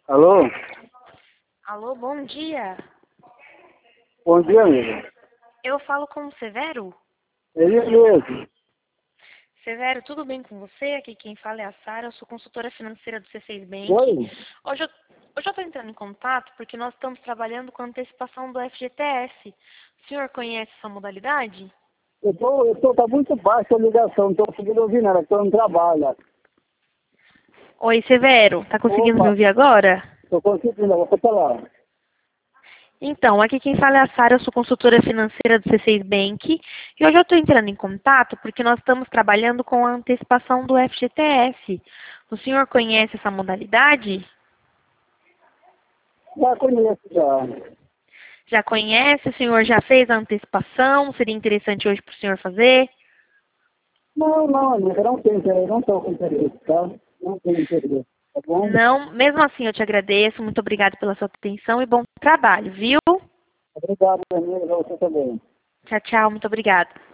Alô? Alô, bom dia. Bom dia, amigo. Eu falo com o Severo? Ele mesmo. Severo, tudo bem com você? Aqui quem fala é a Sara, eu sou consultora financeira do C6 Bank. Oi? Hoje eu estou entrando em contato porque nós estamos trabalhando com antecipação do FGTS. O senhor conhece essa modalidade? Tá muito baixa a ligação, não tô conseguindo ouvir nada, tô no trabalho. Oi, Severo, tá conseguindo me Opa, ouvir agora? tô conseguindo, vou falar. Então, aqui quem fala é a Sara, eu sou consultora financeira do C6 Bank. E hoje eu estou entrando em contato porque nós estamos trabalhando com a antecipação do FGTS. O senhor conhece essa modalidade? Já conheço, já. Já conhece? O senhor já fez a antecipação? Seria interessante hoje para o senhor fazer? Não, amiga, não tem interesse, não tô com interesse, tá? Não tenho interesse, tá bom? Não, mesmo assim eu te agradeço. Muito obrigada pela sua atenção e bom trabalho, viu? Obrigado, amiga, você também. Tchau, tchau. Muito obrigada.